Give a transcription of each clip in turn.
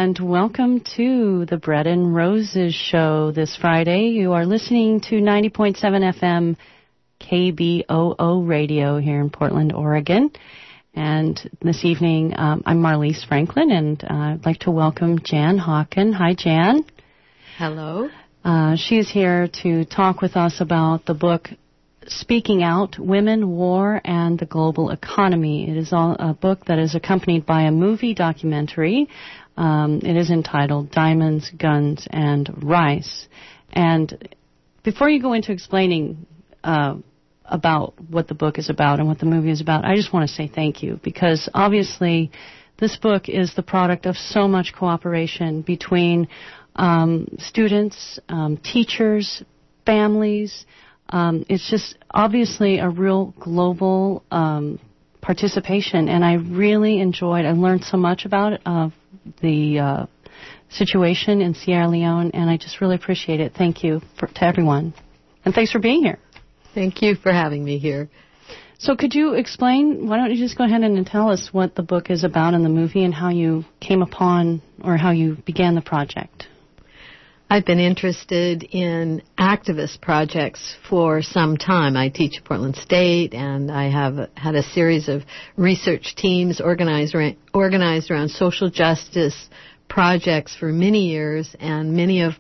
and welcome to the Bread and Roses show this Friday. You are listening to 90.7 FM KBOO radio here in Portland, Oregon. And this evening, I'm Marlise Franklin, and I'd like to welcome Jan Hawken. Hi, Jan. Hello. She's here to talk with us about the book Speaking Out, Women, War, and the Global Economy. It is a book that is accompanied by a movie documentary. It is entitled Diamonds, Guns, and Rice. And before you go into explaining about what the book is about and what the movie is about, I just want to say thank you, because obviously this book is the product of so much cooperation between students, teachers, families. It's just obviously a real global participation, and I really I learned so much about the situation in Sierra Leone, and I just really appreciate it. Thank you to everyone. And thanks for being here. Thank you for having me here. So could you explain, why don't you just go ahead and tell us what the book is about in the movie and how you came upon or how you began the project? I've been interested in activist projects for some time. I teach at Portland State, and I have had a series of research teams organized around social justice projects for many years, and many of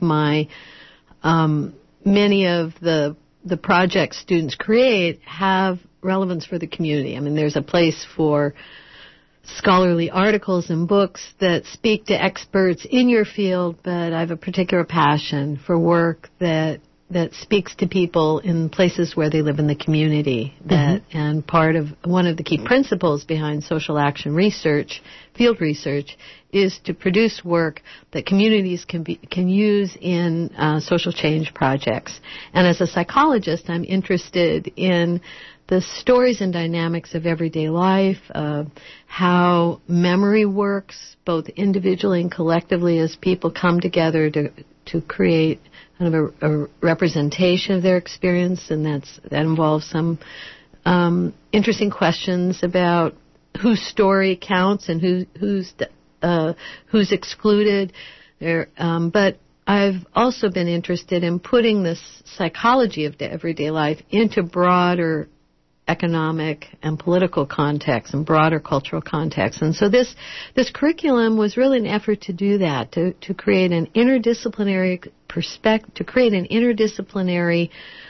the projects students create have relevance for the community. I mean, there's a place for scholarly articles and books that speak to experts in your field, but I have a particular passion for work that speaks to people in places where they live in the community. And one of the key principles behind social action research, field research, is to produce work that communities can use in social change projects. And as a psychologist, I'm interested in the stories and dynamics of everyday life, how memory works, both individually and collectively, as people come together to create kind of a representation of their experience, and that involves some interesting questions about whose story counts and who's excluded. But I've also been interested in putting this psychology of everyday life into broader economic and political context and broader cultural context. And so this curriculum was really an effort to do that, to create an interdisciplinary perspective, to create an interdisciplinary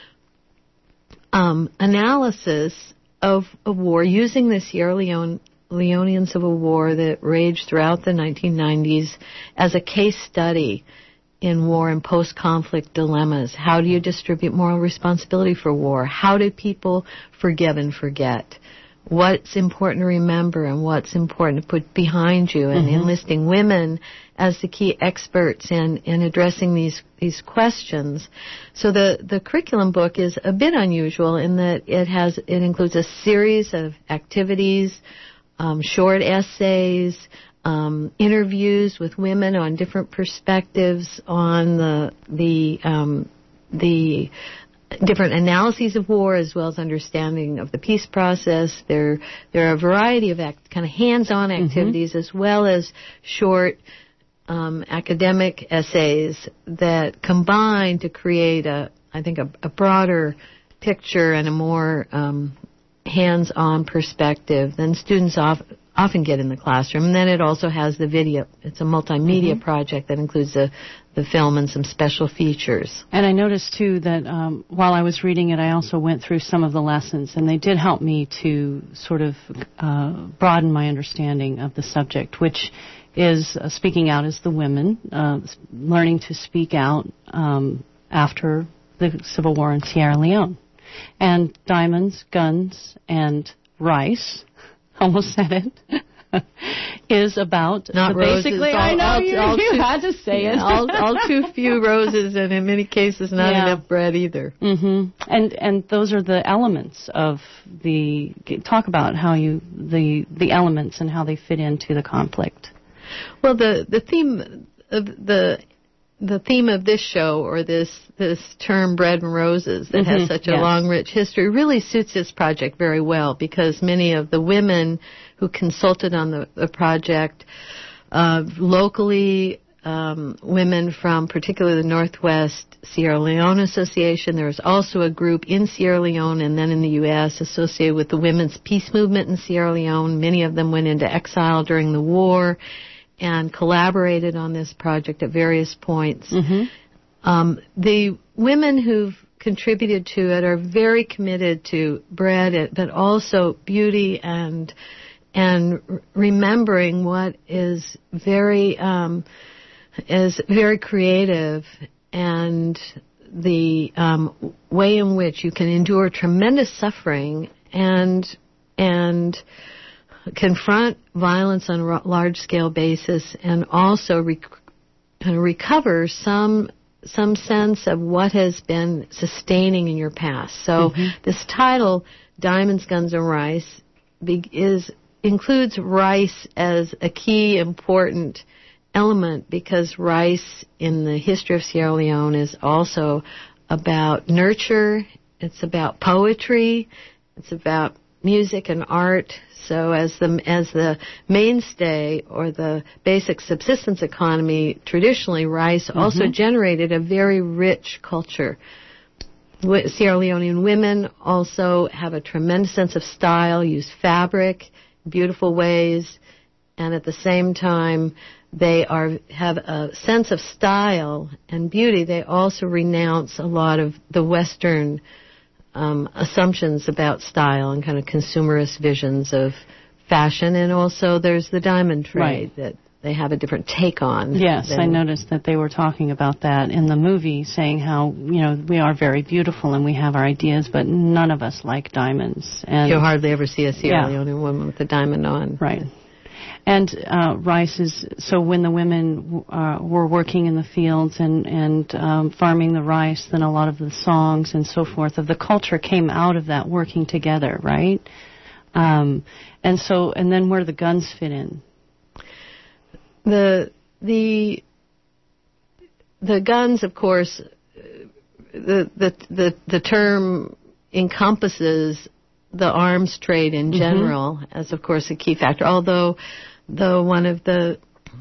analysis of war using the Sierra Leonean Civil War that raged throughout the 1990s as a case study in war and post-conflict dilemmas. How do you distribute moral responsibility for war? How do people forgive and forget? What's important to remember and what's important to put behind you, and enlisting women as the key experts in addressing these questions. So the curriculum book is a bit unusual in that it includes a series of activities, short essays, interviews with women on different perspectives on the different analyses of war, as well as understanding of the peace process. There are a variety of kind of hands-on activities, as well as short academic essays that combine to create a broader picture and a more hands-on perspective than students often get in the classroom. And then it also has the video. It's a multimedia project that includes the film and some special features. And I noticed, too, that while I was reading it, I also went through some of the lessons, and they did help me to sort of broaden my understanding of the subject, which is speaking out as the women, learning to speak out after the Civil War in Sierra Leone. And Diamonds, Guns, and Rice, almost said it, is about not basically. Roses, I know you had to say it. all too few roses, and in many cases not enough bread either. And those are the elements of the. Talk about how the elements and how they fit into the conflict. Well, the theme of this show, or this term Bread and Roses, that has such a long, rich history, really suits this project very well, because many of the women who consulted on the project Locally, women from particularly the Northwest Sierra Leone Association. There was also a group in Sierra Leone and then in the U.S. associated with the women's peace movement in Sierra Leone. Many of them went into exile during the war and collaborated on this project at various points. The women who've contributed to it are very committed to bread, but also beauty and remembering what is very creative, and the way in which you can endure tremendous suffering and confront violence on a large-scale basis, and also recover some sense of what has been sustaining in your past. So this title, Diamonds, Guns, and Rice, includes rice as a key important element, because rice in the history of Sierra Leone is also about nurture, it's about poetry, it's about music and art. So as the mainstay or the basic subsistence economy, traditionally rice also generated a very rich culture. Sierra Leonean women also have a tremendous sense of style, use fabric, beautiful ways, and at the same time they have a sense of style and beauty. They also renounce a lot of the Western assumptions about style and kind of consumerist visions of fashion, and also there's the diamond trade that they have a different take on. Yes, I noticed that they were talking about that in the movie, saying how, we are very beautiful and we have our ideas, but none of us like diamonds. And you'll hardly ever see a Sierra Leonean woman with a diamond on. Right. And rice is, so when the women were working in the fields and farming the rice, then a lot of the songs and so forth of the culture came out of that working together, right? And then where do the guns fit in? The guns, of course, the term encompasses the arms trade in general as, of course, a key factor. Although one of the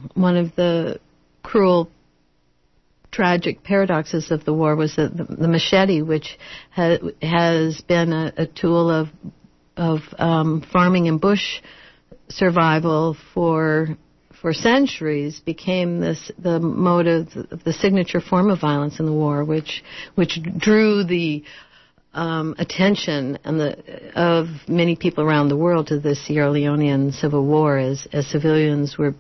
cruel, tragic paradoxes of the war was that the machete, which has been a tool of farming and bush survival for centuries, became the mode of the signature form of violence in the war, which drew the attention of many people around the world to the Sierra Leonean Civil War, as civilians were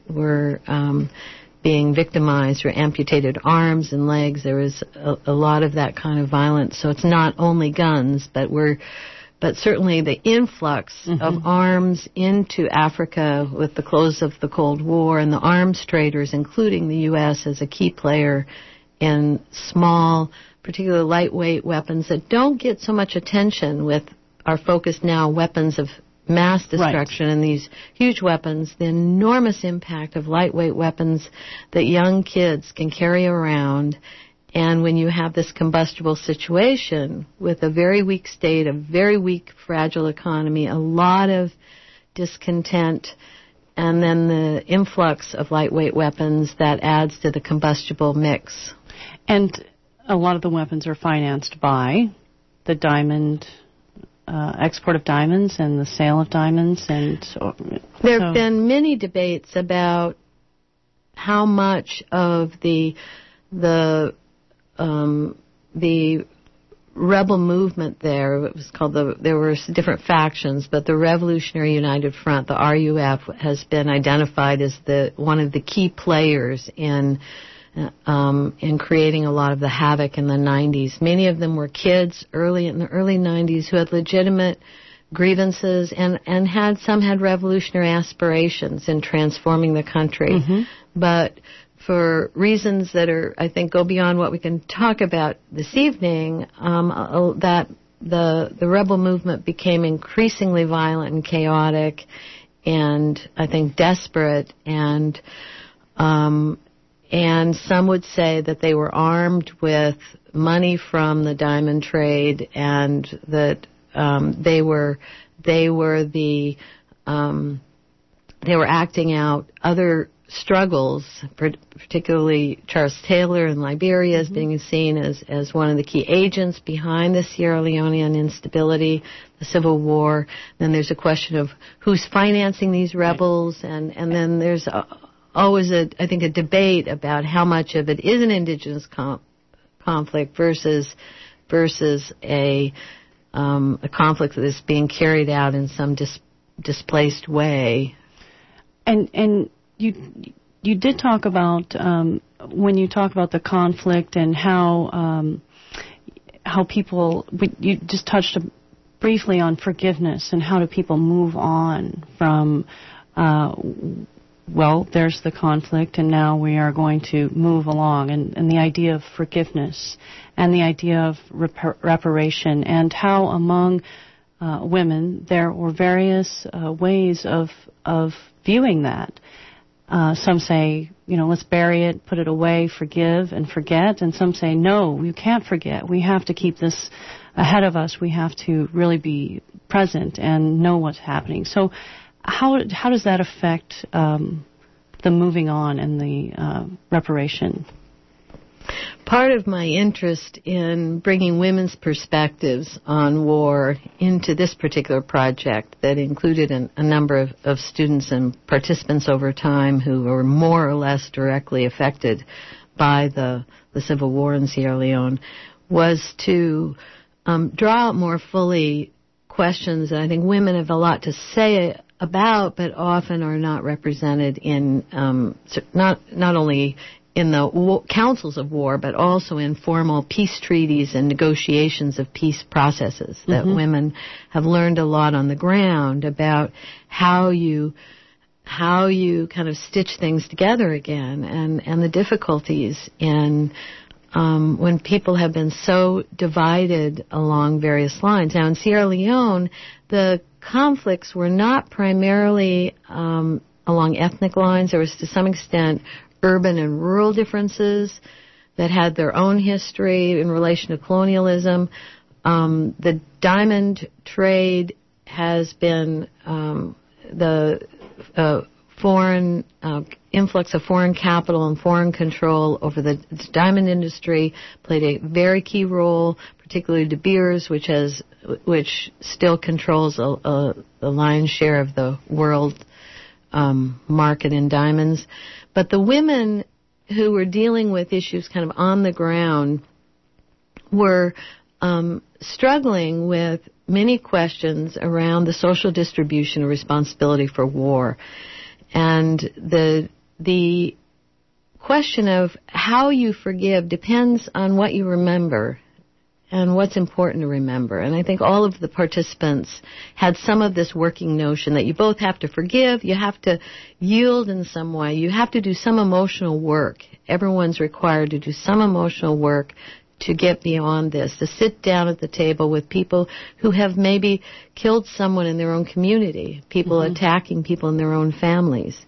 being victimized or amputated arms and legs. There was a lot of that kind of violence. So it's not only guns, but certainly the influx of arms into Africa with the close of the Cold War, and the arms traders, including the U.S. as a key player in small, particularly lightweight weapons that don't get so much attention, with our focus now weapons of mass destruction and these huge weapons, the enormous impact of lightweight weapons that young kids can carry around. And when you have this combustible situation with a very weak state, a very weak, fragile economy, a lot of discontent, and then the influx of lightweight weapons, that adds to the combustible mix. And a lot of the weapons are financed by the diamond, export of diamonds and the sale of diamonds. And there have been many debates about how much of the rebel movement there, it was called there were different factions, but the Revolutionary United Front, the RUF, has been identified as one of the key players in creating a lot of the havoc in the 90s. Many of them were kids in the early 90s who had legitimate grievances and some had revolutionary aspirations in transforming the country. But for reasons that I think, go beyond what we can talk about this evening, that the rebel movement became increasingly violent and chaotic, and I think desperate, and some would say that they were armed with money from the diamond trade, and that they were the they were acting out other struggles, particularly Charles Taylor in Liberia is being seen as one of the key agents behind the Sierra Leonean instability, the civil war. Then there's a question of who's financing these rebels, and then there's always I think a debate about how much of it is an indigenous conflict versus a conflict that is being carried out in some displaced way. And you did talk about when you talk about the conflict and how people, you just touched briefly on forgiveness and how do people move on from there's the conflict and now we are going to move along, and the idea of forgiveness and the idea of reparation, and how among women there were various ways of viewing that. Some say, let's bury it, put it away, forgive and forget. And some say, no, you can't forget. We have to keep this ahead of us. We have to really be present and know what's happening. So how does that affect the moving on and the reparation? Part of my interest in bringing women's perspectives on war into this particular project that included a number of students and participants over time who were more or less directly affected by the civil war in Sierra Leone was to draw out more fully questions that I think women have a lot to say about, but often are not represented in not only in the councils of war, but also in formal peace treaties and negotiations of peace processes, that women have learned a lot on the ground about how you kind of stitch things together again, and the difficulties in when people have been so divided along various lines. Now, in Sierra Leone, the conflicts were not primarily along ethnic lines. There was, to some extent, urban and rural differences that had their own history in relation to colonialism. The diamond trade has been the foreign influx of foreign capital and foreign control over the diamond industry played a very key role, particularly De Beers, which still controls the lion's share of the world market in diamonds. But the women who were dealing with issues kind of on the ground were struggling with many questions around the social distribution of responsibility for war. And the question of how you forgive depends on what you remember and what's important to remember. And I think all of the participants had some of this working notion that you both have to forgive, you have to yield in some way, you have to do some emotional work. Everyone's required to do some emotional work to get beyond this, to sit down at the table with people who have maybe killed someone in their own community, people attacking people in their own families,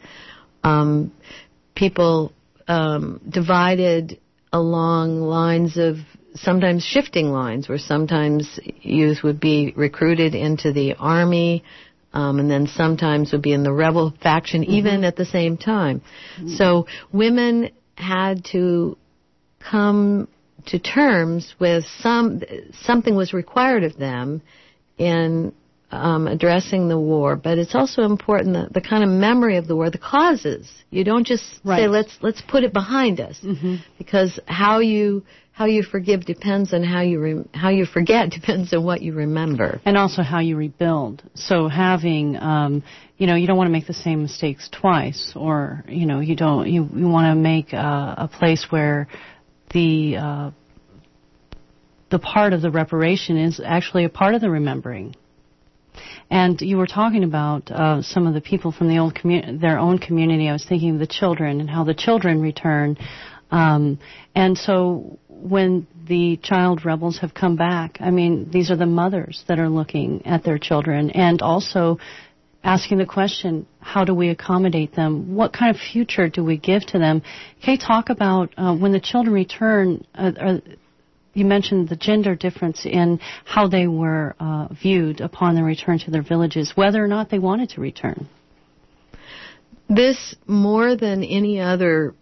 people divided along lines of sometimes shifting lines, where sometimes youth would be recruited into the army, and then sometimes would be in the rebel faction, even at the same time. So women had to come to terms with something was required of them in addressing the war, but it's also important that the kind of memory of the war, the causes. You don't just say let's put it behind us, because how you forgive depends on how you forget depends on what you remember, and also how you rebuild. So having you don't want to make the same mistakes twice, or you want to make a place where the part of the reparation is actually a part of the remembering. And you were talking about some of the people from their own community. I was thinking of the children and how the children return. And so when the child rebels have come back, I mean, these are the mothers that are looking at their children and also asking the question, how do we accommodate them? What kind of future do we give to them? Can you talk about when the children return, you mentioned the gender difference in how they were viewed upon their return to their villages, whether or not they wanted to return. This, more than any other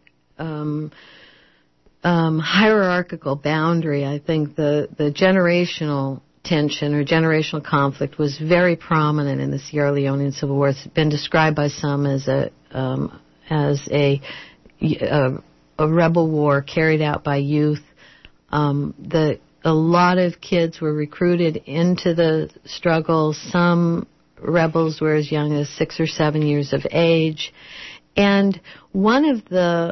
hierarchical boundary, I think the generational tension or generational conflict was very prominent in the Sierra Leonean Civil War. It's been described by some as a rebel war carried out by youth. A lot of kids were recruited into the struggle. Some rebels were as young as 6 or 7 years of age, and one of the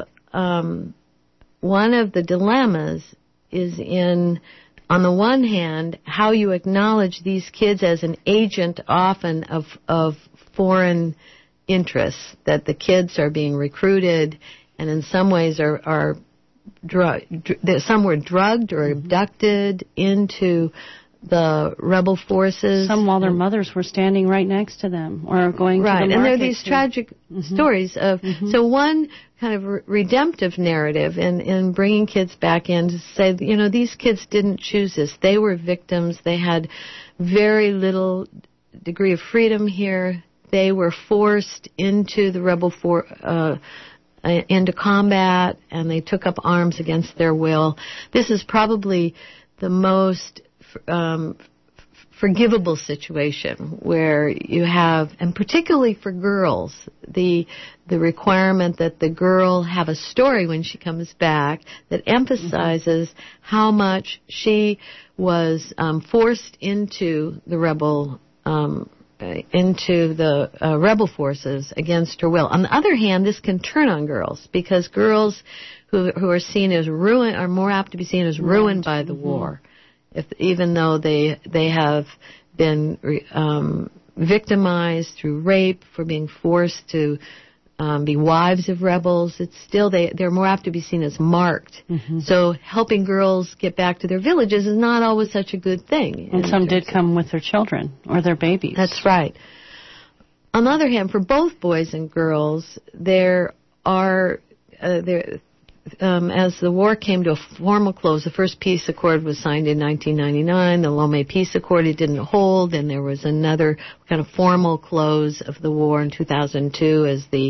dilemmas is in, on the one hand, how you acknowledge these kids as an agent often of foreign interests, that the kids are being recruited and in some ways are some were drugged or abducted into the rebel forces. Some while their mothers were standing right next to them or going to the market. And there are these tragic stories of, so one kind of redemptive narrative in bringing kids back in to say, these kids didn't choose this. They were victims. They had very little degree of freedom here. They were forced into the rebel into combat, and they took up arms against their will. This is probably the most forgivable situation where you have, and particularly for girls, the requirement that the girl have a story when she comes back that emphasizes how much she was forced into the rebel rebel forces against her will. On the other hand, this can turn on girls because girls who are seen as ruined are more apt to be seen as ruined by the war, even though they have been victimized through rape, for being forced to be wives of rebels. It's still they're more apt to be seen as marked. So helping girls get back to their villages is not always such a good thing. And some did come with their children or their babies. That's right. On the other hand, for both boys and girls, there are as the war came to a formal close, the first peace accord was signed in 1999. The Lomé Peace Accord, it didn't hold, and there was another kind of formal close of the war in 2002 the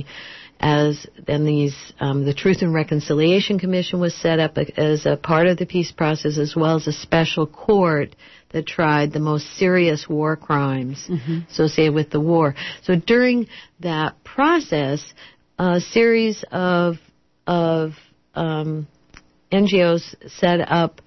Truth and Reconciliation Commission was set up as a part of the peace process, as well as a special court that tried the most serious war crimes associated with the war. So during that process, a series of NGOs set up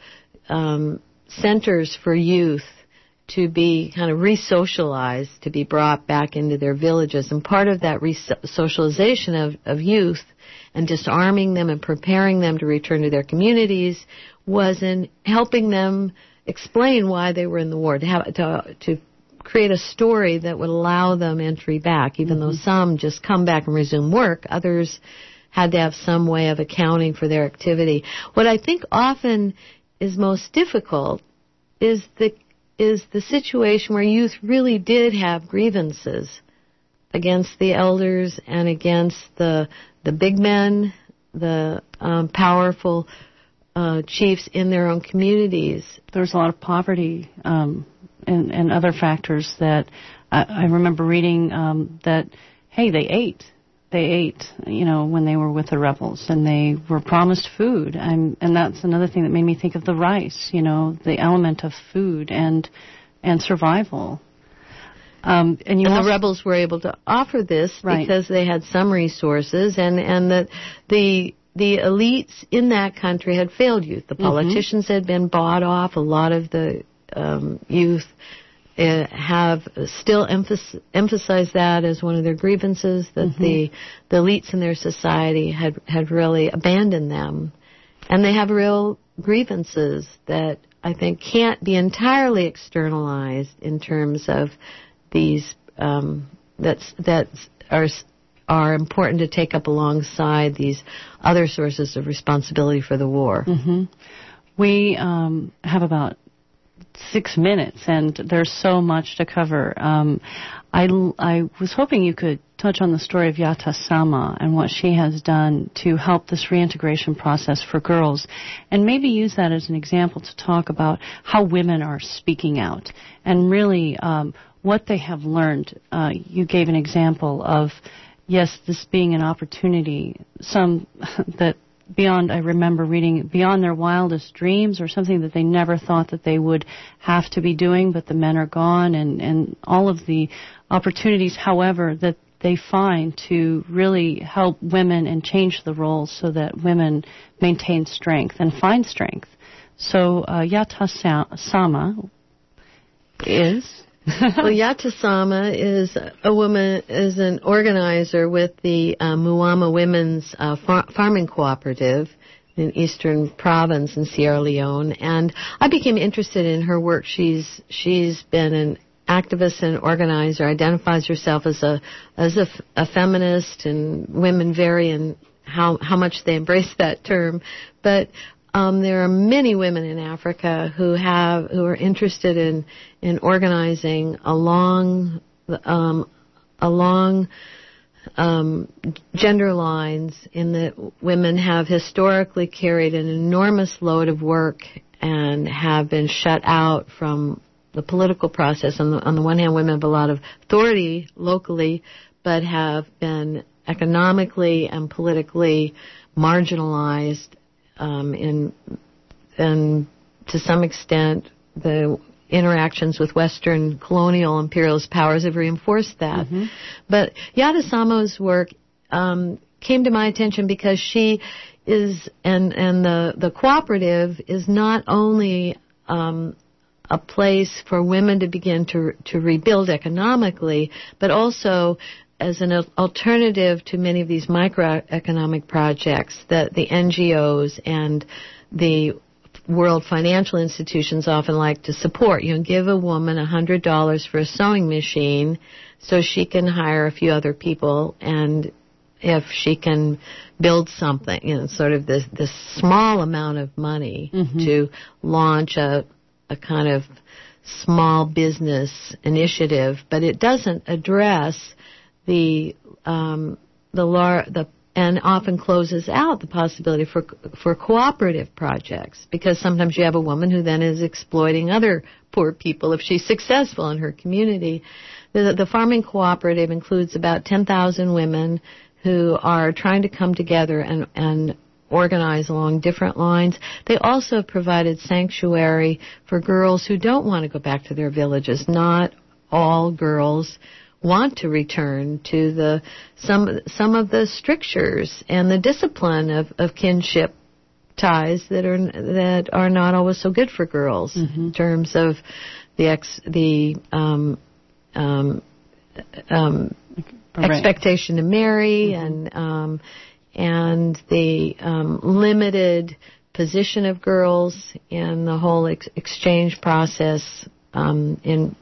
centers for youth to be kind of re-socialized, to be brought back into their villages. And part of that re-socialization of youth and disarming them and preparing them to return to their communities was in helping them explain why they were in the war, to create a story that would allow them entry back, even though some just come back and resume work. Others had to have some way of accounting for their activity. What I think often is most difficult is the situation where youth really did have grievances against the elders and against the big men, the powerful chiefs in their own communities. There was a lot of poverty and other factors that I remember reading that, hey, they ate, when they were with the rebels, and they were promised food. And that's another thing that made me think of the rice, the element of food and survival. And the rebels were able to offer this because they had some resources, and that the elites in that country had failed youth. The politicians had been bought off. A lot of the youth have still emphasized that as one of their grievances, that the elites in their society had really abandoned them. And they have real grievances that I think can't be entirely externalized in terms of these that are important to take up alongside these other sources of responsibility for the war. We have about 6 minutes, and there's so much to cover. I was hoping you could touch on the story of Yata Sama and what she has done to help this reintegration process for girls, and maybe use that as an example to talk about how women are speaking out and really what they have learned. You gave an example of yes, this being an opportunity, some that beyond, I remember reading, beyond their wildest dreams, or something that they never thought that they would have to be doing, but the men are gone, and all of the opportunities, however, that they find to really help women and change the roles so that women maintain strength and find strength. So Yata Sama is... Well, Yata Sama is a woman, is an organizer with the Muama Women's Farming Cooperative in Eastern Province in Sierra Leone, and I became interested in her work. She's been an activist and organizer, identifies herself as a feminist, and women vary in how much they embrace that term, but there are many women in Africa who are interested in organizing along gender lines, in that women have historically carried an enormous load of work and have been shut out from the political process. On the one hand, women have a lot of authority locally, but have been economically and politically marginalized. And to some extent, the interactions with Western colonial imperialist powers have reinforced that. Mm-hmm. But Yata Sama's work came to my attention because she is, and the cooperative is not only a place for women to begin to rebuild economically, but also as an alternative to many of these microeconomic projects that the NGOs and the world financial institutions often like to support. You know, give a woman $100 for a sewing machine so she can hire a few other people, and if she can build something, you know, sort of this small amount of money mm-hmm. to launch a kind of small business initiative, but it doesn't address and often closes out the possibility for cooperative projects, because sometimes you have a woman who then is exploiting other poor people if she's successful in her community. The farming cooperative includes about 10,000 women who are trying to come together and organize along different lines. They also have provided sanctuary for girls who don't want to go back to their villages. Not all girls want to return to some of the strictures and the discipline of kinship ties that are not always so good for girls mm-hmm. in terms of the expectation to marry mm-hmm. and the limited position of girls in the whole exchange process in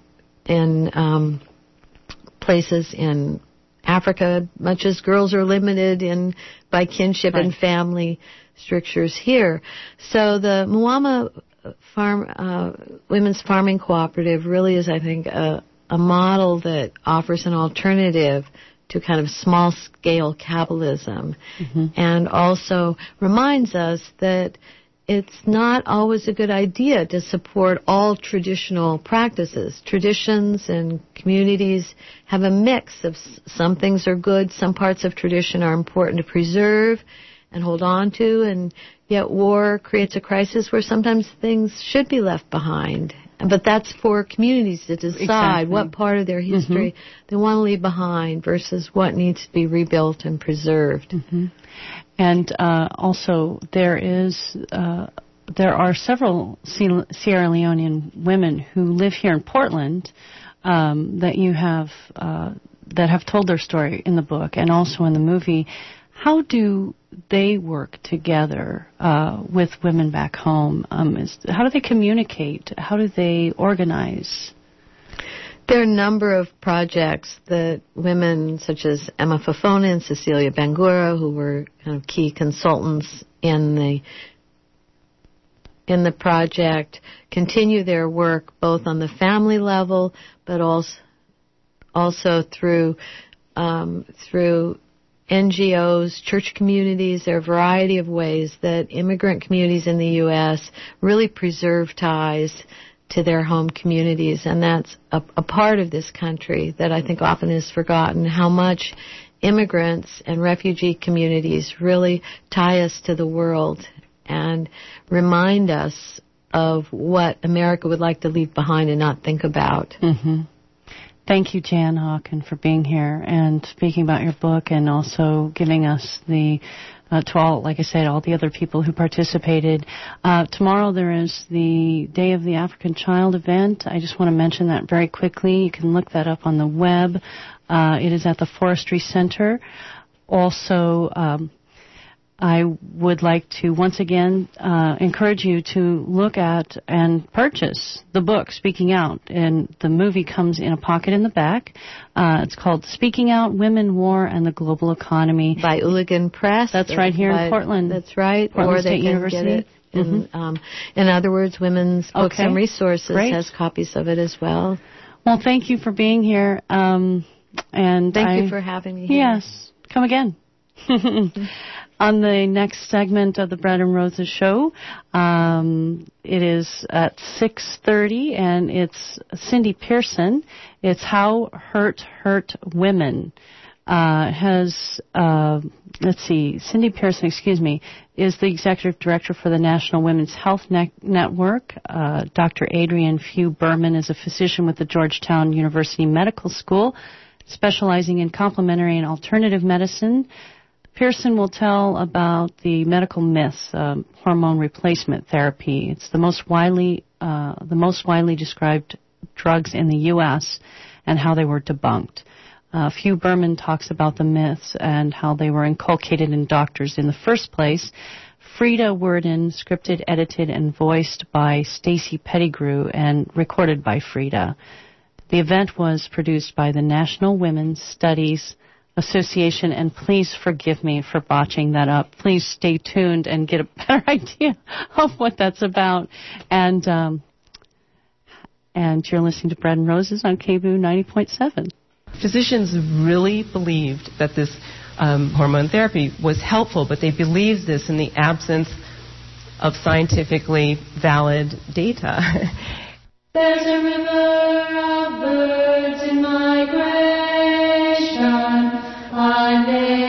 places in Africa, much as girls are limited by kinship right. and family strictures here. So the Muama Women's Farming Cooperative really is, I think, a model that offers an alternative to kind of small-scale capitalism, mm-hmm. and also reminds us that it's not always a good idea to support all traditional practices. Traditions and communities have a mix of some things are good, some parts of tradition are important to preserve and hold on to, and yet war creates a crisis where sometimes things should be left behind. But that's for communities to decide exactly. what part of their history mm-hmm. they want to leave behind versus what needs to be rebuilt and preserved. Mm-hmm. And also, there are several Sierra Leonean women who live here in Portland that you have that have told their story in the book and also in the movie. How do they work together with women back home? How do they communicate? How do they organize? There are a number of projects that women such as Emma Fofana and Cecilia Bangura, who were kind of key consultants in the project, continue their work both on the family level, but also through NGOs, church communities. There are a variety of ways that immigrant communities in the U.S. really preserve ties to their home communities, and that's a part of this country that I think often is forgotten, how much immigrants and refugee communities really tie us to the world and remind us of what America would like to leave behind and not think about. Mm-hmm. Thank you, Jan Hawken, for being here and speaking about your book and also giving us the, to all, like I said, all the other people who participated. Tomorrow there is the Day of the African Child event. I just want to mention that very quickly. You can look that up on the web. It is at the Forestry Center. Also, I would like to once again encourage you to look at and purchase the book, Speaking Out. And the movie comes in a pocket in the back. It's called Speaking Out, Women, War, and the Global Economy. By Ooligan Press. That's right here in Portland. That's right. Portland or State University. Get it in other words, Women's Books and Resources has copies of it as well. Well, thank you for being here. And thank you for having me here. Yes. Come again. On the next segment of the Bread and Roses show, it is at 6:30, and it's Cindy Pearson. It's How Hurt Women. Cindy Pearson, is the executive director for the National Women's Health Network. Dr. Adrienne Few Berman is a physician with the Georgetown University Medical School, specializing in complementary and alternative medicine. Pearson will tell about the medical myths, hormone replacement therapy. It's the most widely described drugs in the U.S. and how they were debunked. Few Berman talks about the myths and how they were inculcated in doctors in the first place. Frida Worden, scripted, edited, and voiced by Stacey Pettigrew and recorded by Frida. The event was produced by the National Women's Studies Association, and please forgive me for botching that up. Please stay tuned and get a better idea of what that's about. And you're listening to Bread and Roses on KBOO 90.7. Physicians really believed that this hormone therapy was helpful, but they believed this in the absence of scientifically valid data. There's a river of birds in migration, a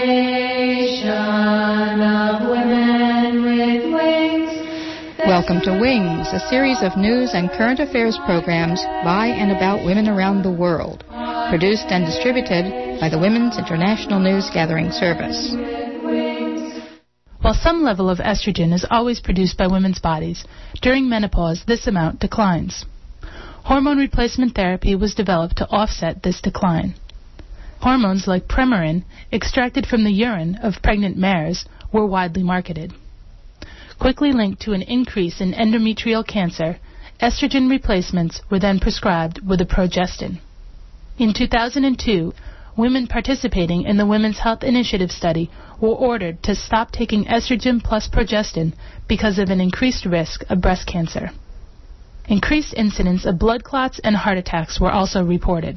nation of women with wings. Welcome to Wings, a series of news and current affairs programs by and about women around the world, produced and distributed by the Women's International News Gathering Service. While some level of estrogen is always produced by women's bodies, during menopause this amount declines. Hormone replacement therapy was developed to offset this decline. Hormones like Premarin, extracted from the urine of pregnant mares, were widely marketed. Quickly linked to an increase in endometrial cancer, estrogen replacements were then prescribed with a progestin. In 2002, women participating in the Women's Health Initiative study were ordered to stop taking estrogen plus progestin because of an increased risk of breast cancer. Increased incidence of blood clots and heart attacks were also reported.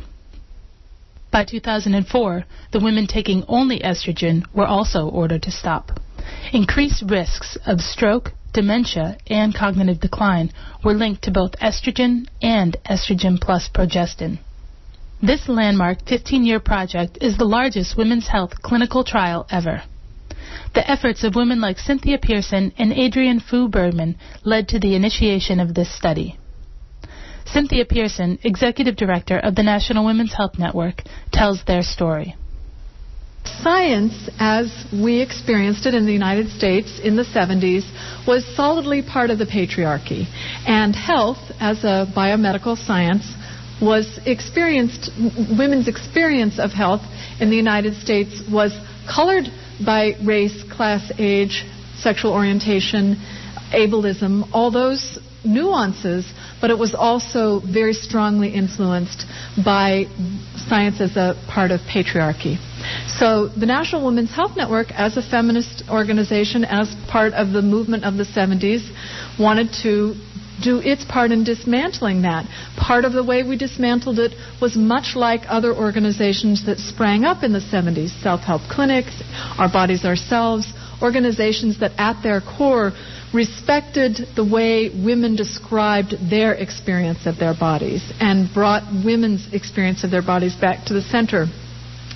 By 2004, the women taking only estrogen were also ordered to stop. Increased risks of stroke, dementia, and cognitive decline were linked to both estrogen and estrogen plus progestin. This landmark 15-year project is the largest women's health clinical trial ever. The efforts of women like Cynthia Pearson and Adrienne Few Berman led to the initiation of this study. Cynthia Pearson, Executive Director of the National Women's Health Network, tells their story. Science, as we experienced it in the United States in the 70s, was solidly part of the patriarchy. And health, as a biomedical science, was women's experience of health in the United States was colored by race, class, age, sexual orientation, ableism, all those nuances, but it was also very strongly influenced by science as a part of patriarchy. So the National Women's Health Network, as a feminist organization, as part of the movement of the 70s, wanted to do its part in dismantling that. Part of the way we dismantled it was much like other organizations that sprang up in the 70s, self-help clinics, Our Bodies Ourselves, organizations that at their core respected the way women described their experience of their bodies and brought women's experience of their bodies back to the center.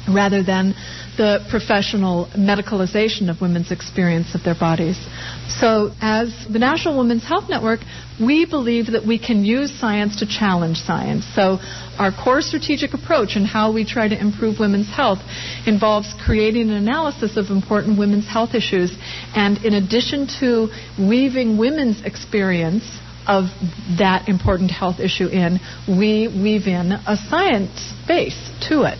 rather than the professional medicalization of women's experience of their bodies. So as the National Women's Health Network, we believe that we can use science to challenge science. So our core strategic approach in how we try to improve women's health involves creating an analysis of important women's health issues, and in addition to weaving women's experience of that important health issue in, we weave in a science base to it.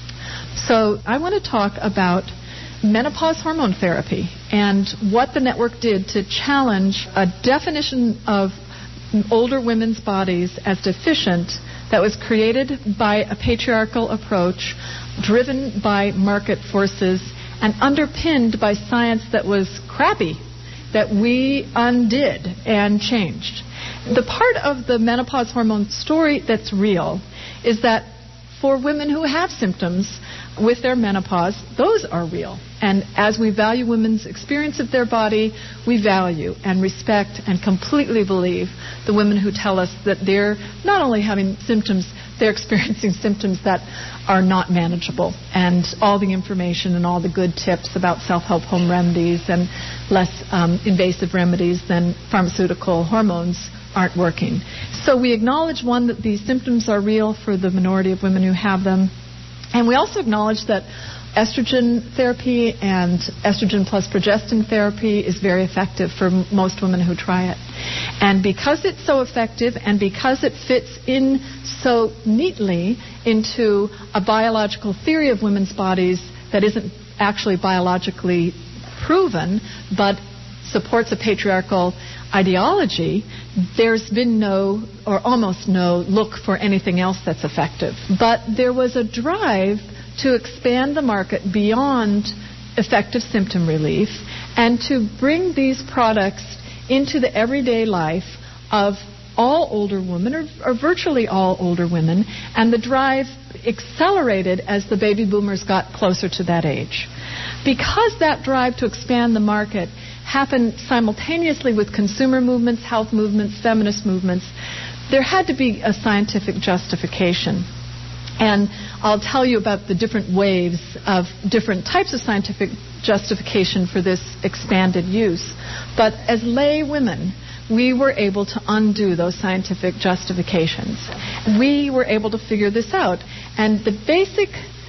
So I want to talk about menopause hormone therapy and what the network did to challenge a definition of older women's bodies as deficient that was created by a patriarchal approach, driven by market forces, and underpinned by science that was crappy, that we undid and changed. The part of the menopause hormone story that's real is that for women who have symptoms with their menopause, those are real. And as we value women's experience of their body, we value and respect and completely believe the women who tell us that they're not only having symptoms, they're experiencing symptoms that are not manageable. And all the information and all the good tips about self-help home remedies and less invasive remedies than pharmaceutical hormones aren't working. So we acknowledge, one, that these symptoms are real for the minority of women who have them. And we also acknowledge that estrogen therapy and estrogen plus progestin therapy is very effective for most women who try it. And because it's so effective and because it fits in so neatly into a biological theory of women's bodies that isn't actually biologically proven but supports a patriarchal ideology, there's been no, or almost no, look for anything else that's effective. But there was a drive to expand the market beyond effective symptom relief and to bring these products into the everyday life of all older women, or virtually all older women, and the drive accelerated as the baby boomers got closer to that age. Because that drive to expand the market happened simultaneously with consumer movements, health movements, feminist movements, there had to be a scientific justification. And I'll tell you about the different waves of different types of scientific justification for this expanded use. But as lay women, we were able to undo those scientific justifications. We were able to figure this out. And the basic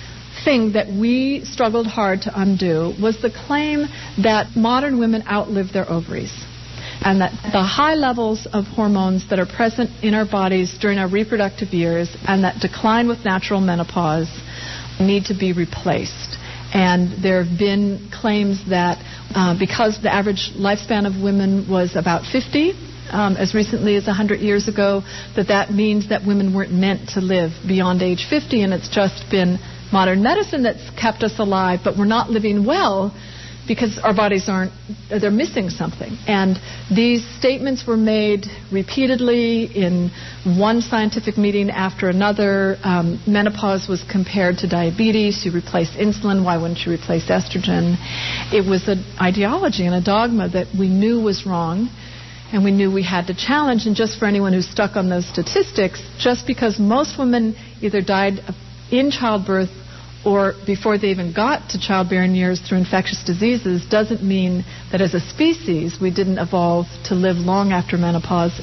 thing that we struggled hard to undo was the claim that modern women outlive their ovaries, and that the high levels of hormones that are present in our bodies during our reproductive years and that decline with natural menopause need to be replaced. And there have been claims that because the average lifespan of women was about 50, as recently as 100 years ago, that means that women weren't meant to live beyond age 50, and it's just been modern medicine that's kept us alive, but we're not living well because our bodies they're missing something. And these statements were made repeatedly in one scientific meeting after another. Menopause was compared to diabetes. You replace insulin, why wouldn't you replace estrogen? It was an ideology and a dogma that we knew was wrong, and we knew we had to challenge. And just for anyone who's stuck on those statistics, just because most women either died in childbirth or before they even got to childbearing years through infectious diseases doesn't mean that as a species we didn't evolve to live long after menopause.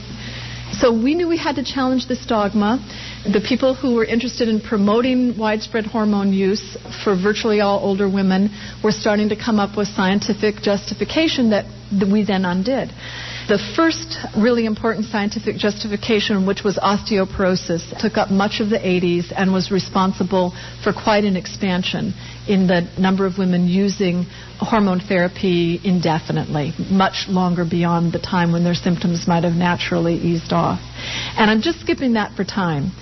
So we knew we had to challenge this dogma. The people who were interested in promoting widespread hormone use for virtually all older women were starting to come up with scientific justification that we then undid. The first really important scientific justification, which was osteoporosis, took up much of the 80s and was responsible for quite an expansion in the number of women using hormone therapy indefinitely, much longer beyond the time when their symptoms might have naturally eased off. And I'm just skipping that for time.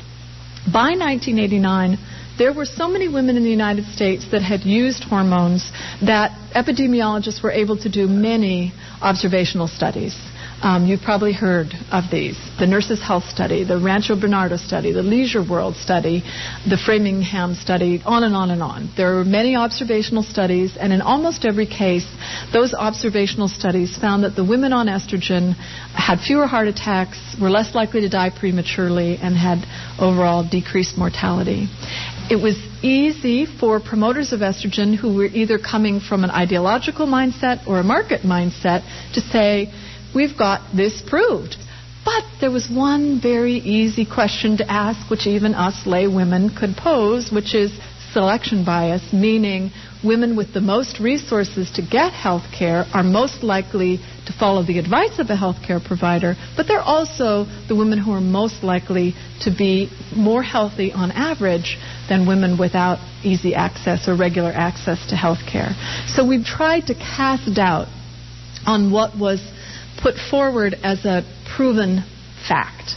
By 1989, there were so many women in the United States that had used hormones that epidemiologists were able to do many observational studies. You've probably heard of these. The Nurses' Health Study, the Rancho Bernardo Study, the Leisure World Study, the Framingham Study, on and on and on. There were many observational studies, and in almost every case, those observational studies found that the women on estrogen had fewer heart attacks, were less likely to die prematurely, and had overall decreased mortality. It was easy for promoters of estrogen who were either coming from an ideological mindset or a market mindset to say, we've got this proved. But there was one very easy question to ask, which even us lay women could pose, which is selection bias, meaning women with the most resources to get health care are most likely to follow the advice of a health care provider, but they're also the women who are most likely to be more healthy on average than women without easy access or regular access to health care. So we tried to cast doubt on what was put forward as a proven fact.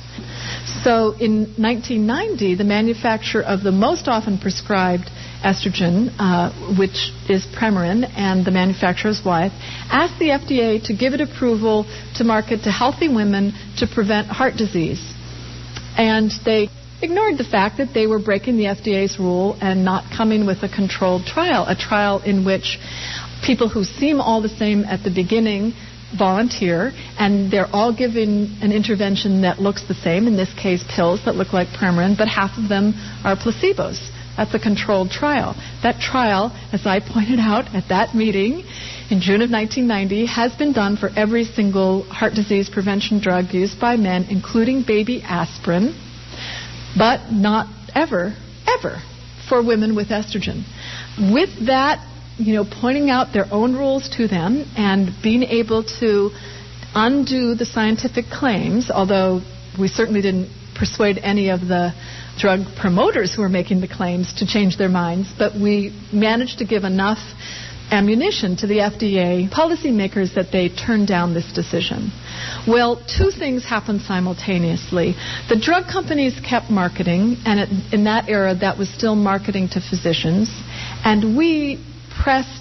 So in 1990, the manufacturer of the most often prescribed estrogen, which is Premarin, and the manufacturer's wife, asked the FDA to give it approval to market to healthy women to prevent heart disease. And they ignored the fact that they were breaking the FDA's rule and not coming with a controlled trial, a trial in which people who seem all the same at the beginning volunteer, and they're all given an intervention that looks the same, in this case pills that look like Premarin, but half of them are placebos. That's a controlled trial. That trial, as I pointed out at that meeting in June of 1990, has been done for every single heart disease prevention drug used by men, including baby aspirin, but not ever for women with estrogen. With that, pointing out their own rules to them and being able to undo the scientific claims, although we certainly didn't persuade any of the drug promoters who were making the claims to change their minds, but we managed to give enough ammunition to the FDA policymakers that they turned down this decision. Well, two things happened simultaneously. The drug companies kept marketing, and in that era that was still marketing to physicians, and we pressed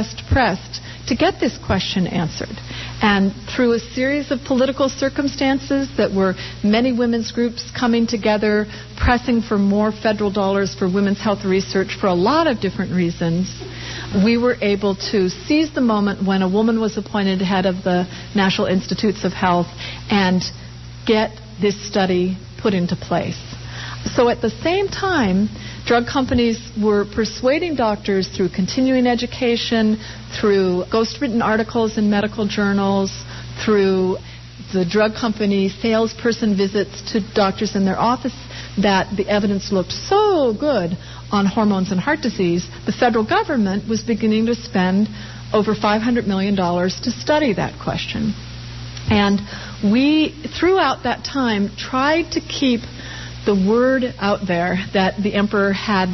to get this question answered. And through a series of political circumstances that were many women's groups coming together, pressing for more federal dollars for women's health research for a lot of different reasons, we were able to seize the moment when a woman was appointed head of the National Institutes of Health and get this study put into place. So at the same time, drug companies were persuading doctors through continuing education, through ghostwritten articles in medical journals, through the drug company salesperson visits to doctors in their office, that the evidence looked so good on hormones and heart disease. The federal government was beginning to spend over $500 million to study that question. And we, throughout that time, tried to keep the word out there that the emperor had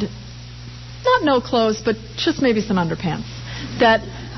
not no clothes, but just maybe some underpants. That,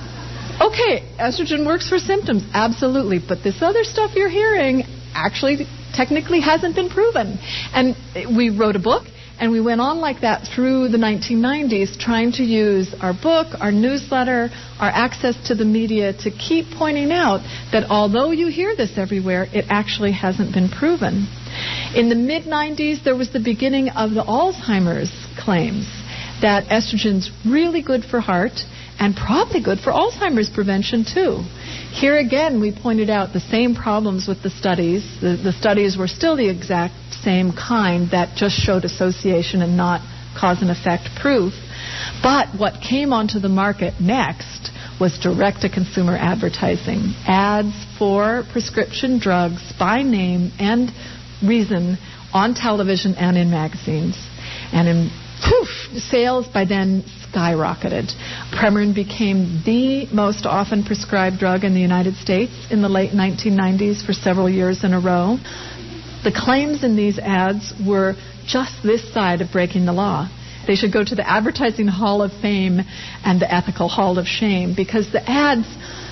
okay, estrogen works for symptoms, absolutely, but this other stuff you're hearing actually technically hasn't been proven. And we wrote a book, and we went on like that through the 1990s, trying to use our book, our newsletter, our access to the media to keep pointing out that although you hear this everywhere, it actually hasn't been proven. In the mid-90s, there was the beginning of the Alzheimer's claims that estrogen's really good for heart and probably good for Alzheimer's prevention, too. Here again, we pointed out the same problems with the studies. The studies were still the exact same kind that just showed association and not cause and effect proof. But what came onto the market next was direct-to-consumer advertising. Ads for prescription drugs by name and reason on television and in magazines. And sales by then skyrocketed. Premarin became the most often prescribed drug in the United States in the late 1990s for several years in a row. The claims in these ads were just this side of breaking the law. They should go to the Advertising Hall of Fame and the Ethical Hall of Shame, because the ads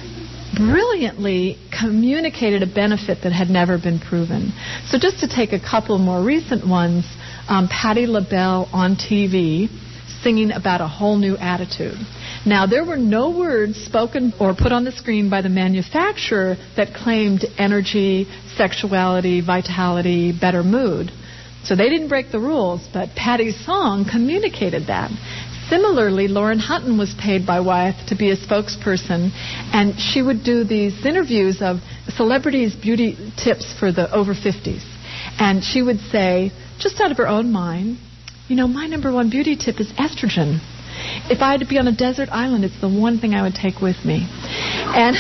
brilliantly communicated a benefit that had never been proven. So just to take a couple more recent ones, Patti LaBelle on TV singing about a whole new attitude. Now, there were no words spoken or put on the screen by the manufacturer that claimed energy, sexuality, vitality, better mood. So they didn't break the rules, but Patti's song communicated that. Similarly, Lauren Hutton was paid by Wyeth to be a spokesperson, and she would do these interviews of celebrities' beauty tips for the over 50s. And she would say, just out of her own mind, my number one beauty tip is estrogen. If I had to be on a desert island, it's the one thing I would take with me. And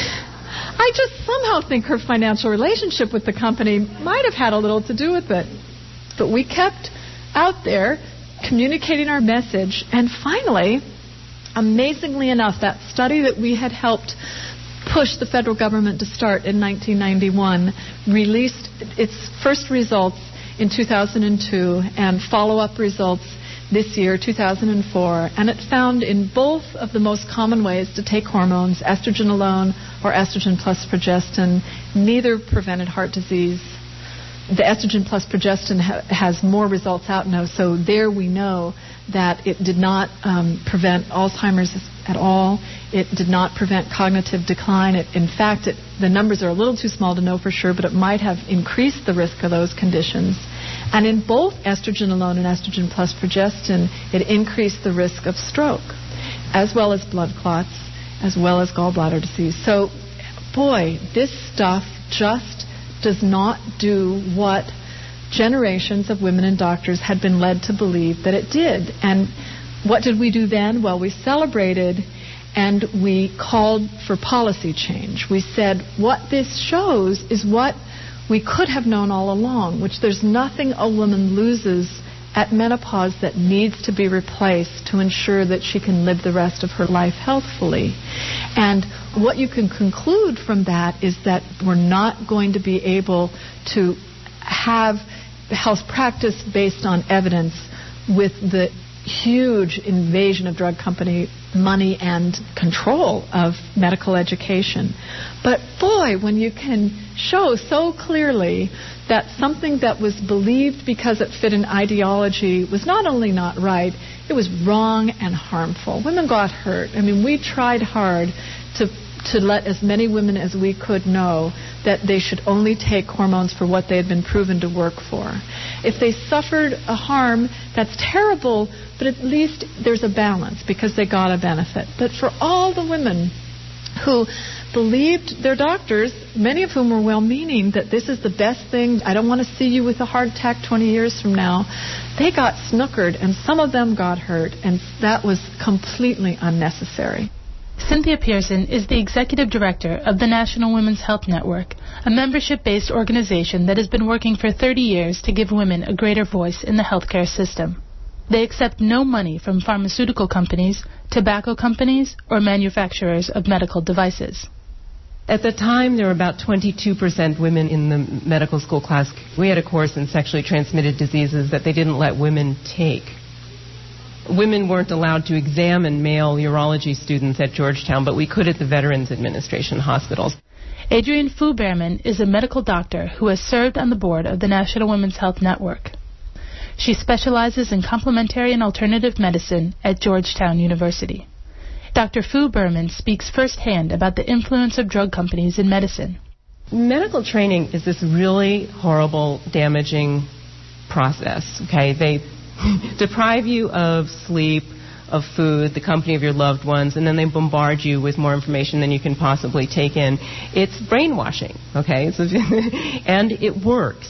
I just somehow think her financial relationship with the company might have had a little to do with it. But we kept out there communicating our message. And finally, amazingly enough, that study that we had helped push the federal government to start in 1991 released its first results in 2002 and follow-up results this year, 2004, and it found in both of the most common ways to take hormones, estrogen alone or estrogen plus progestin, neither prevented heart disease. The estrogen plus progestin has more results out now, so there we know that it did not prevent Alzheimer's at all. It did not prevent cognitive decline. In fact, the numbers are a little too small to know for sure, but it might have increased the risk of those conditions. And in both estrogen alone and estrogen plus progestin, it increased the risk of stroke, as well as blood clots, as well as gallbladder disease. So, boy, this stuff just does not do what generations of women and doctors had been led to believe that it did. And what did we do then? Well, we celebrated and we called for policy change. We said, what this shows is what we could have known all along, which there's nothing a woman loses at menopause that needs to be replaced to ensure that she can live the rest of her life healthfully. And what you can conclude from that is that we're not going to be able to have health practice based on evidence with the huge invasion of drug company money and control of medical education. But boy, when you can show so clearly that something that was believed because it fit an ideology was not only not right, it was wrong and harmful. Women got hurt. I mean, we tried hard to let as many women as we could know that they should only take hormones for what they had been proven to work for. If they suffered a harm, that's terrible, but at least there's a balance because they got a benefit. But for all the women who believed their doctors, many of whom were well-meaning, that this is the best thing, I don't want to see you with a heart attack 20 years from now, they got snookered, and some of them got hurt, and that was completely unnecessary. Cynthia Pearson is the Executive Director of the National Women's Health Network, a membership-based organization that has been working for 30 years to give women a greater voice in the healthcare system. They accept no money from pharmaceutical companies, tobacco companies, or manufacturers of medical devices. At the time, there were about 22% women in the medical school class. We had a course in sexually transmitted diseases that they didn't let women take. Women weren't allowed to examine male urology students at Georgetown, but we could at the Veterans Administration hospitals. Adrienne Fu-Behrman is a medical doctor who has served on the board of the National Women's Health Network. She specializes in complementary and alternative medicine at Georgetown University. Dr. Fu-Behrman speaks firsthand about the influence of drug companies in medicine. Medical training is this really horrible, damaging process, okay? They deprive you of sleep, of food, the company of your loved ones, and then they bombard you with more information than you can possibly take in. It's brainwashing, okay? And it works.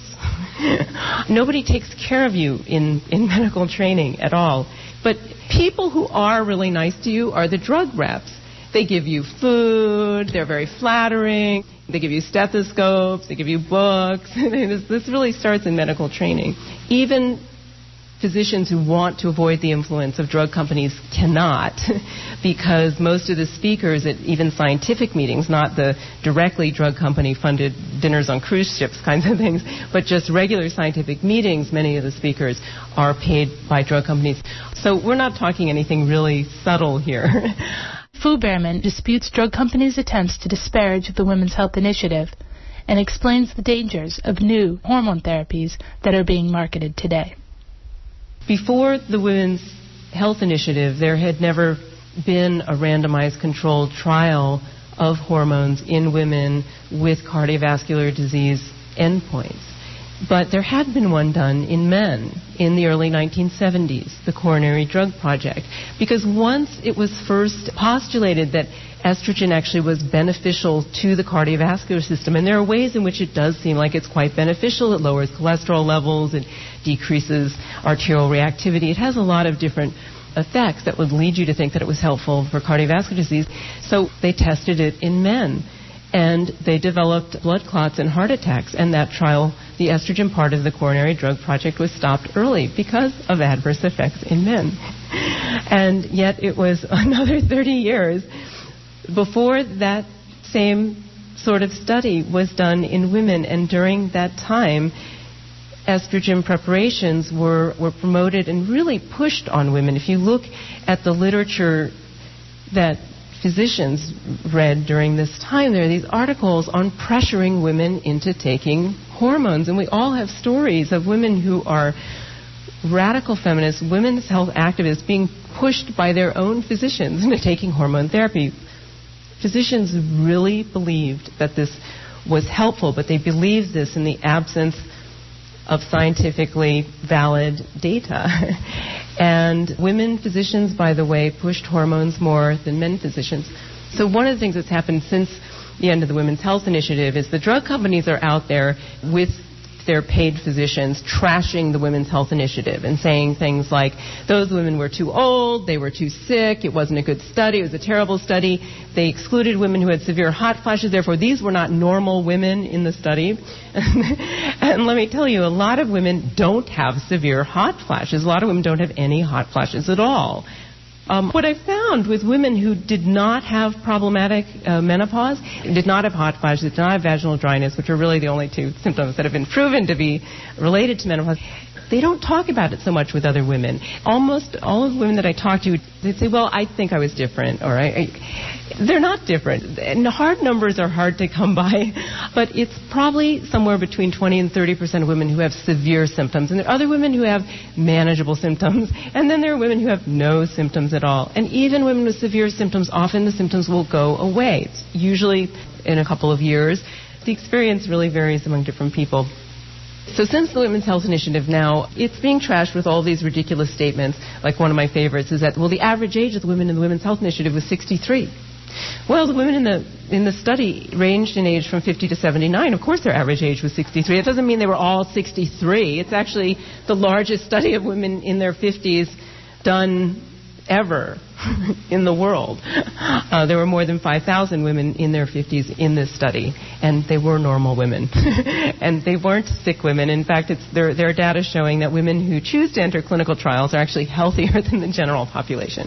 Nobody takes care of you in medical training at all. But people who are really nice to you are the drug reps. They give you food, they're very flattering, they give you stethoscopes, they give you books. This really starts in medical training. Even physicians who want to avoid the influence of drug companies cannot, because most of the speakers at even scientific meetings, not the directly drug company funded dinners on cruise ships kinds of things, but just regular scientific meetings, many of the speakers are paid by drug companies. So we're not talking anything really subtle here. Fu-Behrman disputes drug companies' attempts to disparage the Women's Health Initiative and explains the dangers of new hormone therapies that are being marketed today. Before the Women's Health Initiative, there had never been a randomized controlled trial of hormones in women with cardiovascular disease endpoints. But there had been one done in men in the early 1970s, the Coronary Drug Project, because once it was first postulated that estrogen actually was beneficial to the cardiovascular system, and there are ways in which it does seem like it's quite beneficial. It lowers cholesterol levels, it decreases arterial reactivity. It has a lot of different effects that would lead you to think that it was helpful for cardiovascular disease. So they tested it in men, and they developed blood clots and heart attacks, and that trial, the estrogen part of the Coronary Drug Project, was stopped early because of adverse effects in men. And yet it was another 30 years before that same sort of study was done in women, and during that time, estrogen preparations were promoted and really pushed on women. If you look at the literature that physicians read during this time, there are these articles on pressuring women into taking hormones, and we all have stories of women who are radical feminists, women's health activists, being pushed by their own physicians into taking hormone therapy. Physicians really believed that this was helpful, but they believed this in the absence of scientifically valid data. And women physicians, by the way, pushed hormones more than men physicians. So one of the things that's happened since the end of the Women's Health Initiative is the drug companies are out there with their paid physicians trashing the Women's Health Initiative and saying things like, those women were too old, they were too sick, it wasn't a good study, it was a terrible study, they excluded women who had severe hot flashes, therefore these were not normal women in the study. And let me tell you, a lot of women don't have severe hot flashes. A lot of women don't have any hot flashes at all. What I found with women who did not have problematic menopause, did not have hot flashes, did not have vaginal dryness, which are really the only two symptoms that have been proven to be related to menopause, they don't talk about it so much with other women. Almost all of the women that I talk to, they'd say, well, I think I was different, or they're not different. And hard numbers are hard to come by, but it's probably somewhere between 20 and 30% of women who have severe symptoms. And there are other women who have manageable symptoms, and then there are women who have no symptoms at all. And even women with severe symptoms, often the symptoms will go away. It's usually in a couple of years. The experience really varies among different people. So since the Women's Health Initiative now, it's being trashed with all these ridiculous statements. Like one of my favorites is that, well, the average age of the women in the Women's Health Initiative was 63. Well, the women in the study ranged in age from 50 to 79. Of course their average age was 63. It doesn't mean they were all 63. It's actually the largest study of women in their 50s done ever in the world. There were more than 5,000 women in their 50s in this study, and they were normal women. And they weren't sick women. In fact, there are data showing that women who choose to enter clinical trials are actually healthier than the general population.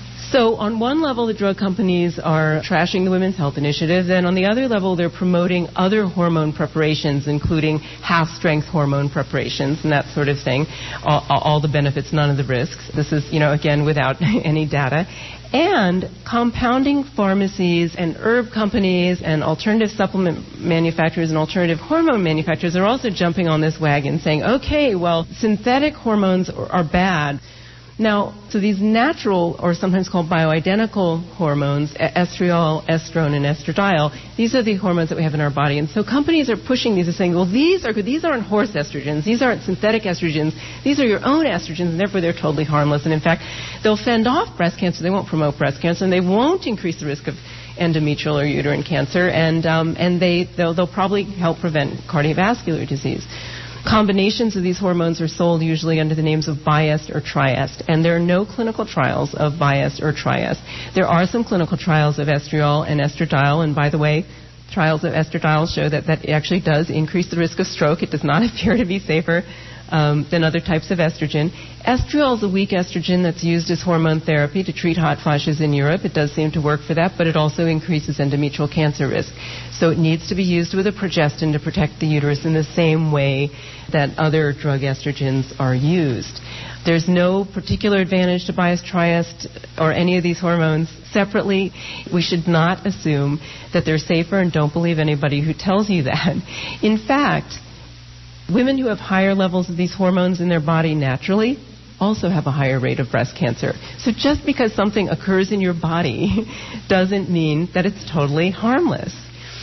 So on one level, the drug companies are trashing the Women's Health Initiative, and on the other level, they're promoting other hormone preparations, including half-strength hormone preparations and that sort of thing. All the benefits, none of the risks. This is, again, without any data. And compounding pharmacies and herb companies and alternative supplement manufacturers and alternative hormone manufacturers are also jumping on this wagon saying, okay, well, synthetic hormones are bad. Now, so these natural, or sometimes called bioidentical hormones, estriol, estrone, and estradiol, these are the hormones that we have in our body. And so companies are pushing these and saying, well, these are good. These aren't horse estrogens. These aren't synthetic estrogens. These are your own estrogens, and therefore they're totally harmless. And in fact, they'll fend off breast cancer. They won't promote breast cancer, and they won't increase the risk of endometrial or uterine cancer, and they'll probably help prevent cardiovascular disease. Combinations of these hormones are sold usually under the names of Biest or Triest, and there are no clinical trials of Biest or Triest. There are some clinical trials of estriol and estradiol, and by the way, trials of estradiol show that actually does increase the risk of stroke. It does not appear to be safer than other types of estrogen. Estriol is a weak estrogen that's used as hormone therapy to treat hot flashes in Europe. It does seem to work for that, but it also increases endometrial cancer risk. So it needs to be used with a progestin to protect the uterus in the same way that other drug estrogens are used. There's no particular advantage to Biest, Triest, or any of these hormones separately. We should not assume that they're safer, and don't believe anybody who tells you that. In fact, women who have higher levels of these hormones in their body naturally also have a higher rate of breast cancer. So just because something occurs in your body doesn't mean that it's totally harmless.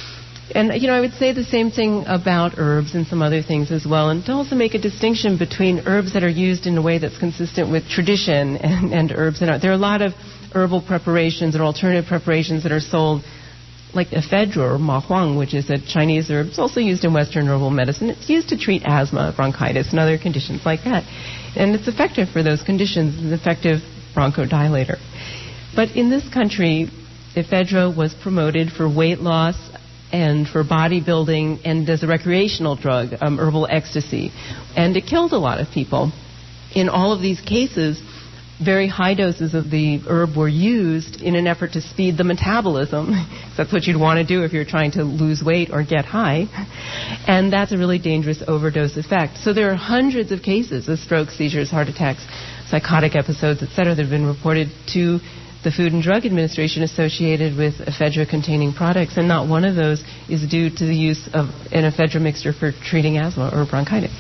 And, I would say the same thing about herbs and some other things as well, and to also make a distinction between herbs that are used in a way that's consistent with tradition and herbs that aren't. There are a lot of herbal preparations or alternative preparations that are sold, like ephedra or ma huang, which is a Chinese herb. It's also used in Western herbal medicine. It's used to treat asthma, bronchitis, and other conditions like that. And it's effective for those conditions. It's an effective bronchodilator. But in this country, ephedra was promoted for weight loss and for bodybuilding and as a recreational drug, herbal ecstasy. And it killed a lot of people. In all of these cases, very high doses of the herb were used in an effort to speed the metabolism. That's what you'd want to do if you're trying to lose weight or get high. And that's a really dangerous overdose effect. So there are hundreds of cases of strokes, seizures, heart attacks, psychotic episodes, etc., that have been reported to the Food and Drug Administration associated with ephedra-containing products, and not one of those is due to the use of an ephedra mixture for treating asthma or bronchitis.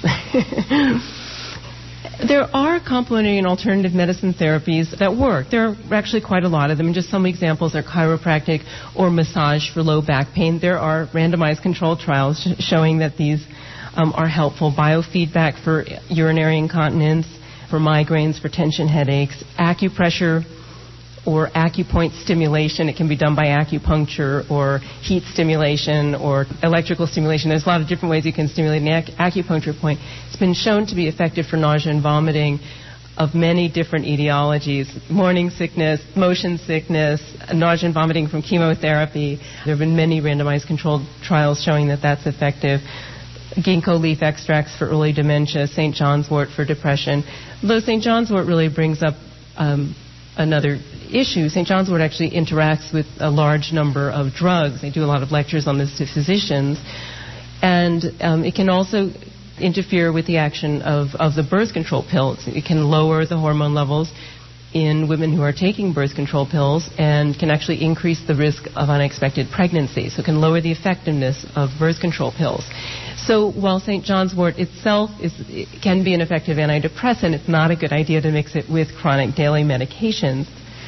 There are complementary and alternative medicine therapies that work. There are actually quite a lot of them. Just some examples are chiropractic or massage for low back pain. There are randomized controlled trials showing that these are helpful. Biofeedback for urinary incontinence, for migraines, for tension headaches, acupressure or acupoint stimulation. It can be done by acupuncture or heat stimulation or electrical stimulation. There's a lot of different ways you can stimulate an acupuncture point. It's been shown to be effective for nausea and vomiting of many different etiologies: morning sickness, motion sickness, nausea and vomiting from chemotherapy. There have been many randomized controlled trials showing that that's effective. Ginkgo leaf extracts for early dementia, St. John's wort for depression. Though St. John's wort really brings up another issue. St. John's wort actually interacts with a large number of drugs. They do a lot of lectures on this to physicians. And it can also interfere with the action of the birth control pills. It can lower the hormone levels in women who are taking birth control pills and can actually increase the risk of unexpected pregnancy. So it can lower the effectiveness of birth control pills. So while St. John's wort itself can be an effective antidepressant, it's not a good idea to mix it with chronic daily medications.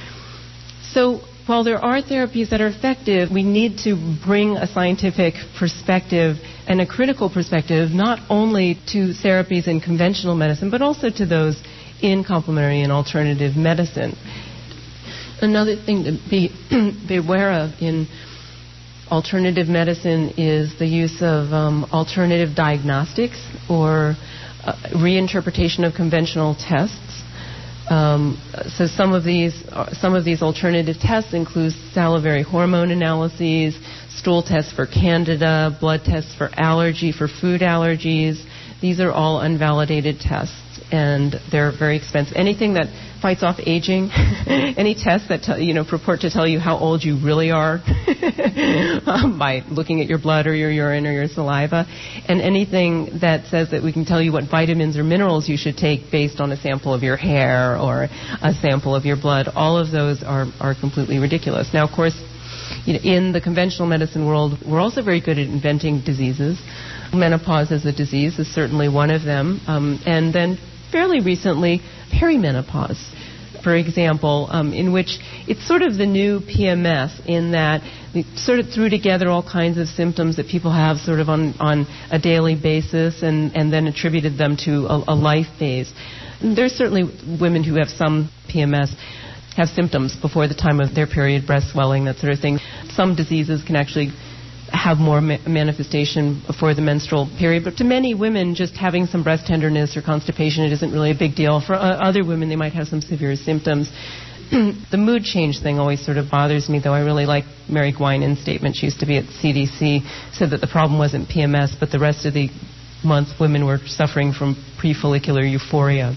So while there are therapies that are effective, we need to bring a scientific perspective and a critical perspective not only to therapies in conventional medicine, but also to those in complementary and alternative medicine. Another thing to be aware of in alternative medicine is the use of alternative diagnostics or reinterpretation of conventional tests. So some of these alternative tests include salivary hormone analyses, stool tests for candida, blood tests for food allergies. These are all unvalidated tests, and they're very expensive. Anything that fights off aging, any tests that purport to tell you how old you really are by looking at your blood or your urine or your saliva, and anything that says that we can tell you what vitamins or minerals you should take based on a sample of your hair or a sample of your blood, all of those are completely ridiculous. Now, of course, in the conventional medicine world, we're also very good at inventing diseases. Menopause as a disease is certainly one of them. And then fairly recently, perimenopause, for example, in which it's sort of the new PMS in that we sort of threw together all kinds of symptoms that people have sort of on a daily basis and then attributed them to a life phase. There's certainly women who have some PMS have symptoms before the time of their period, breast swelling, that sort of thing. Some diseases can actually have more manifestation before the menstrual period. But to many women, just having some breast tenderness or constipation, it isn't really a big deal. For other women, they might have some severe symptoms. The mood change thing always sort of bothers me, though. I really like Mary Gwynan's statement. She used to be at CDC, said that the problem wasn't PMS, but the rest of the month women were suffering from pre-follicular euphoria.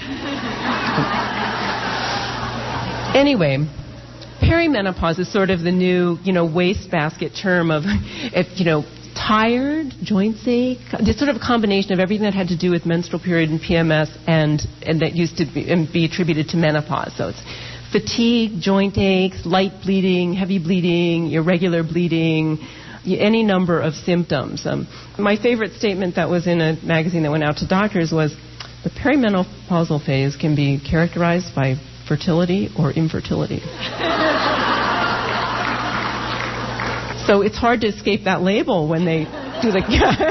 Anyway, perimenopause is sort of the new, wastebasket term of, tired, joints ache. It's sort of a combination of everything that had to do with menstrual period and PMS and that used to be attributed to menopause. So it's fatigue, joint aches, light bleeding, heavy bleeding, irregular bleeding, any number of symptoms. My favorite statement that was in a magazine that went out to doctors was, the perimenopausal phase can be characterized by fertility or infertility. So it's hard to escape that label when they do the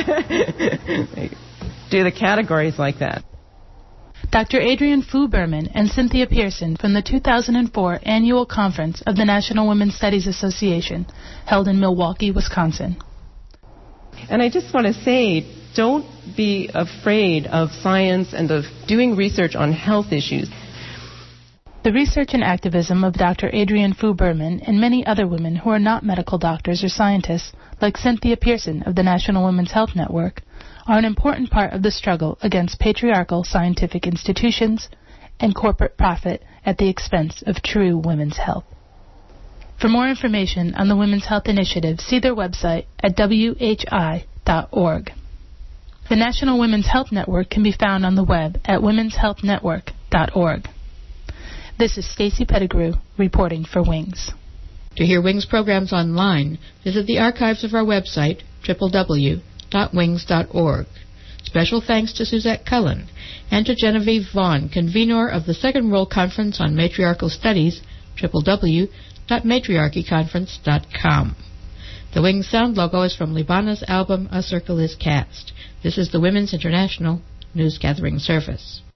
categories like that. Dr. Adrienne Fu Berman and Cynthia Pearson from the 2004 Annual Conference of the National Women's Studies Association, held in Milwaukee, Wisconsin. And I just want to say, don't be afraid of science and of doing research on health issues. The research and activism of Dr. Adrienne Fu Berman and many other women who are not medical doctors or scientists, like Cynthia Pearson of the National Women's Health Network, are an important part of the struggle against patriarchal scientific institutions and corporate profit at the expense of true women's health. For more information on the Women's Health Initiative, see their website at whi.org. The National Women's Health Network can be found on the web at womenshealthnetwork.org. This is Stacy Pettigrew reporting for WINGS. To hear WINGS programs online, visit the archives of our website, www.wings.org. Special thanks to Suzette Cullen and to Genevieve Vaughn, convener of the Second World Conference on Matriarchal Studies, www.matriarchyconference.com. The WINGS sound logo is from Libana's album A Circle Is Cast. This is the Women's International News Gathering Service.